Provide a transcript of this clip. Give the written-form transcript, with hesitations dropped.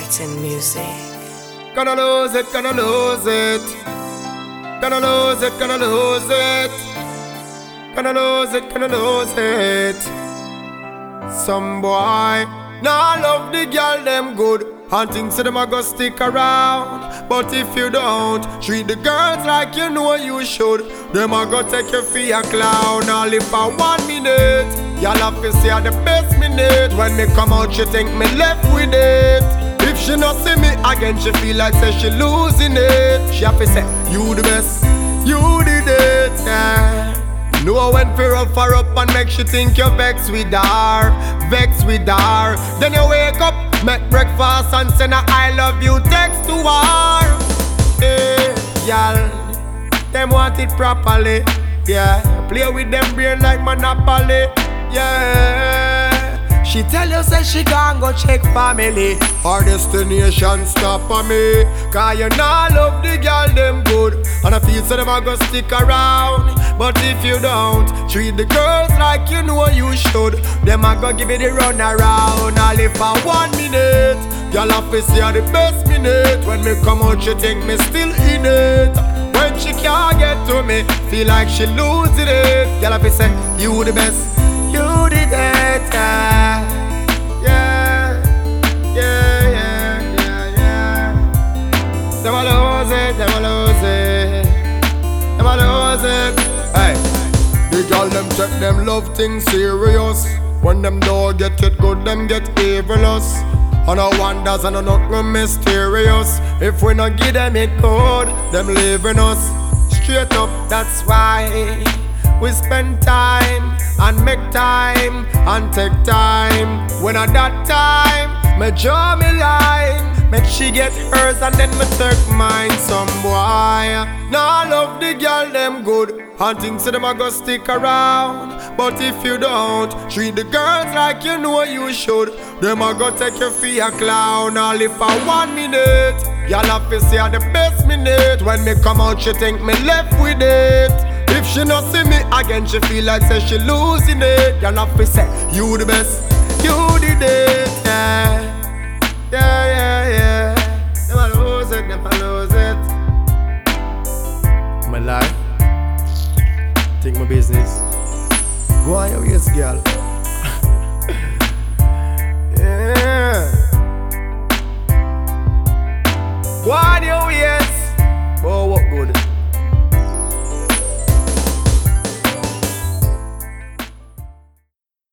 Titan Music. Gonna lose it, gonna lose it. Gonna lose it, gonna lose it. Gonna lose it, gonna lose it. Some boy nah love the girl them good and think so them a go stick around. But if you don't treat the girls like you know you should, them a go take you for a clown. All if for 1 minute, y'all have to say the best minute. When me come out, she think me left with it. If she not see me again, she feel like say she losing it. She have to say, you the best, you did it, yeah. Know when to rough her up and make she think you're vexed with her, vexed with her. Then you wake up, make breakfast and send a I love you text to her. Hey, y'all, them want it properly, yeah. Play with them brain like Monopoly, yeah. She tell you say she can't go check family. Her destination stop on me. Cause you not love the girl them good, and I feel so them a go stick around. But if you don't treat the girls like you know you should, them a go give you the run around. All if for 1 minute, y'all have to see the best minute. When me come out she think me still in it. When she can't get to me, feel like she losing it. Y'all have to say, you the best, you did it, yeah. Yeah, yeah, yeah, yeah, yeah. Them a lose it, them a lose it. Them a lose it. Hey, the girl them take them love things serious. When them don't get it good, them get evilous. And no wonders and no nothing mysterious. If we not give them it good, them leaving us straight up. That's why we spend time and make time and take time. When at that time, me draw me line, make she get hers and then me take mine. Some boy nah love the girl them good and think so them a go stick around. But if you don't treat the girls like you know you should, them a go take you for a clown. All if for 1 minute, y'all have to see the best minute. When me come out, she think me left with it. If she not see me again, she feel like say she losing it. Y'all have to say, you the best,